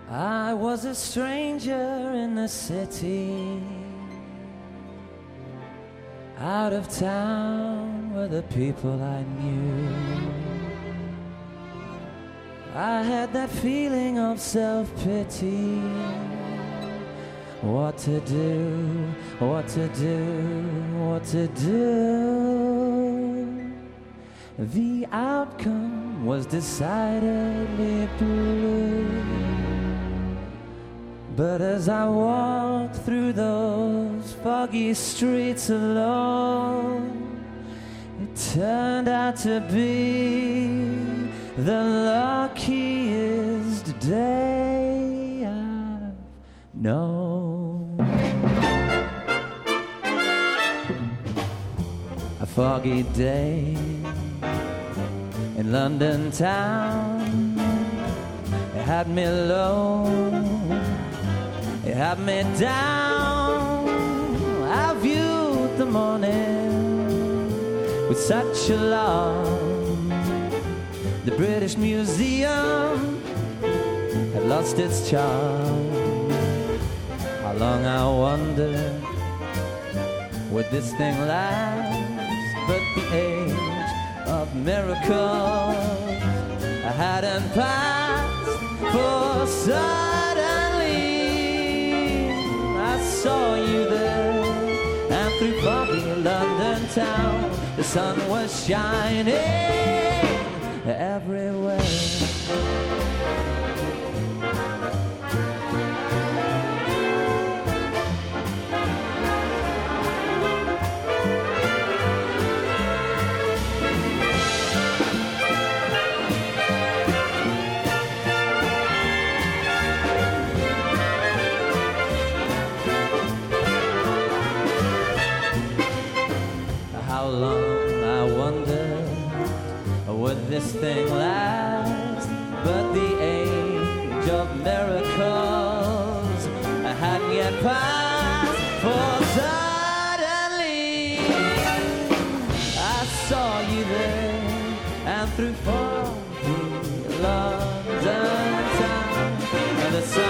I was a stranger in the city, out of town were the people I knew. I had that feeling of self-pity. What to do, what to do, what to do. The outcome was decidedly blue. But as I walked through those foggy streets alone, it turned out to be the luckiest day I've known. A foggy day in London town, it had me low, it had me down. I viewed the morning with such alarm. The British Museum had lost its charm. How long, I wonder, would this thing last? But the age of miracles I hadn't passed, for suddenly I saw you there, and through foggy London town the sun was shining everywhere. How long, I wondered, would this thing last? But the age of miracles I hadn't yet passed, for suddenly I saw you there, and through foggy London town, and the sun